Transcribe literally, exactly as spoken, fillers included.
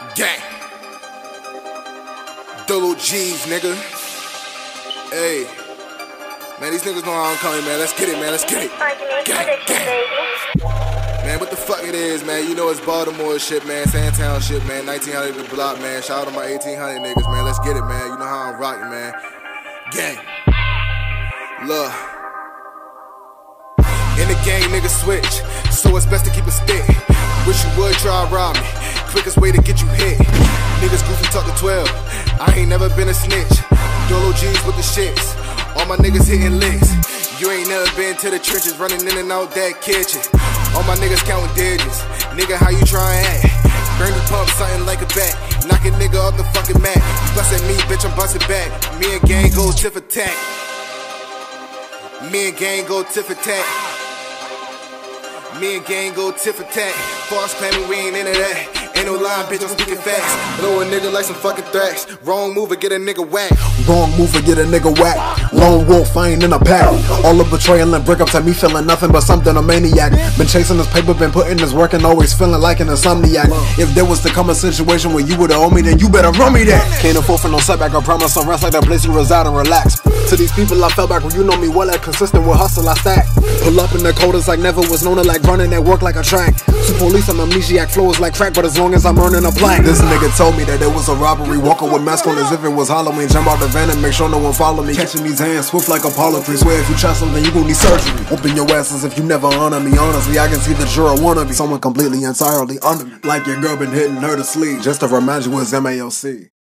Gang. Dolo G's, nigga. Hey. Man, these niggas know how I'm coming, man. Let's get it, man. Let's get it. Gang, gang. Man, what the fuck it is, man? You know it's Baltimore shit, man. Sandtown shit, man. nineteen hundred the block, man. Shout out to my eighteen hundred niggas, man. Let's get it, man. You know how I'm rocking, man. Gang. Look. In the game, niggas switch, so it's best to keep it stick. Wish you would try and rob me. Quickest way to get you hit. Niggas goofy talking twelve. I ain't never been a snitch. Dolo G's with the shits. All my niggas hitting licks. You ain't never been to the trenches, running in and out that kitchen. All my niggas counting digits. Nigga, how you trying act? Burn the pump, something like a bat. Knock a nigga off the fucking mat. You bust at me, bitch, I'm busting back. Me and gang go tit for tat. Me and gang go tit for tat. Me and gang go tit for tat. False claiming we ain't into that. Ain't no line, bitch, I'm speaking facts. Blow a nigga like some fucking thracks. Wrong move or get a nigga whack. Wrong move or get a nigga whack. Lone wolf, I ain't in a pack. All the betrayal and breakups had me feeling nothing but something a maniac. Been chasing this paper, been putting this work and always feeling like an insomniac. If there was to come a situation where you would've owed me, then you better run me that. Can't afford for no setback, I promise I'll rest like the place you reside and relax. To these people I fell back, well you know me well, like consistent with hustle I stack. Pull up in the coldest like never was known to like running at work like a track. To police I'm amnesiac, flow is like crack, but as long as I'm earning a plaque. This nigga told me that it was a robbery, walking with mask on as if it was Halloween. Jump out the van and make sure no one follow me. Catching these hands swift like Apollo three. Swear if you try something you gon' need surgery. Open your ass as if you never honor me. Honestly, I can see that you're a wannabe. Someone completely entirely under me. Like your girl been hitting her to sleep. Just to remind you it's M A O C.